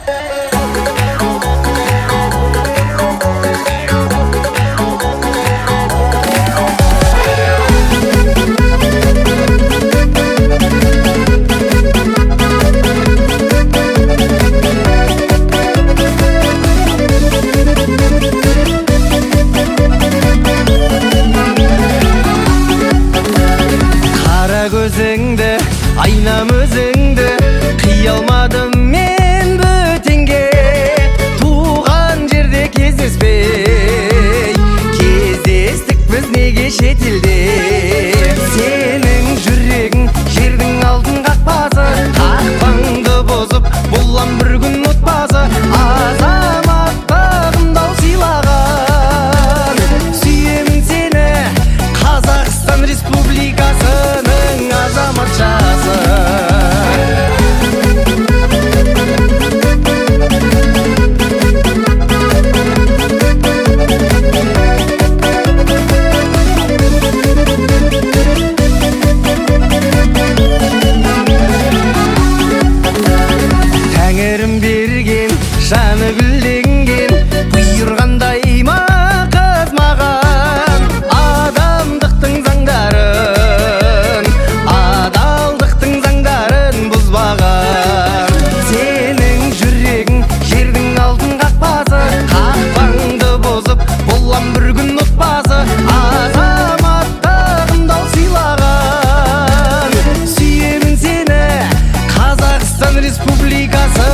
Gözіңді, айнам өзіңді, қия алмадым мен бөтенге. Туған жерде кездеспей, кездестік біз неге шетелде. Сенің жүрегің жердің алдын қақпасы, қақпаңды бұзып болам бір күн отбасы. Азаматтығымды ау сыйлаған, сүйемін сені Қазақстан Республикасының азаматшасы. Тәңірім берген, жаны гүлденген, бұйырғандай ма қыз маған. Адамдықтың заңдарын, адалдықтың заңдарын бұзбаған. Сенің жүрегің жердің алдын қақпасы, қақпаңды бұзып болам бір күн отбасы. Азаматтығымды ау сыйлаған, сүйемін сені Қазақстан Республикасы.